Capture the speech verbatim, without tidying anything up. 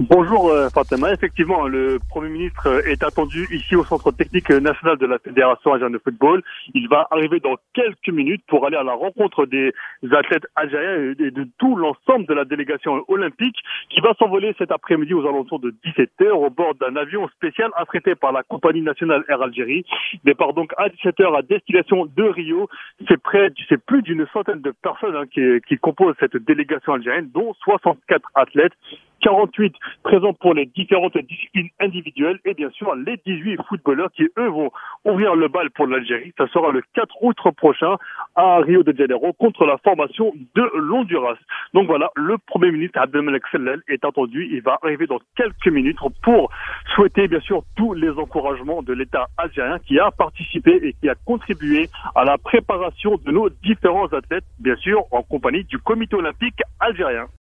Bonjour euh, Fatima, effectivement le Premier ministre euh, est attendu ici au Centre technique national de la Fédération algérienne de football. Il va arriver dans quelques minutes pour aller à la rencontre des athlètes algériens et de tout l'ensemble de la délégation olympique qui va s'envoler cet après-midi aux alentours de dix-sept heures au bord d'un avion spécial affrété par la compagnie nationale Air Algérie. Départ donc à dix-sept heures à destination de Rio. C'est près, c'est plus d'une centaine de personnes hein, qui, qui composent cette délégation algérienne, dont soixante-quatre athlètes. quarante-huit présents pour les différentes disciplines individuelles et bien sûr les dix-huit footballeurs qui eux vont ouvrir le bal pour l'Algérie. Ça sera le quatre août prochain à Rio de Janeiro contre la formation de l'Honduras. Donc voilà, le Premier ministre Abdelmalek Sellel est attendu. Il va arriver dans quelques minutes pour souhaiter bien sûr tous les encouragements de l'État algérien qui a participé et qui a contribué à la préparation de nos différents athlètes, bien sûr en compagnie du comité olympique algérien.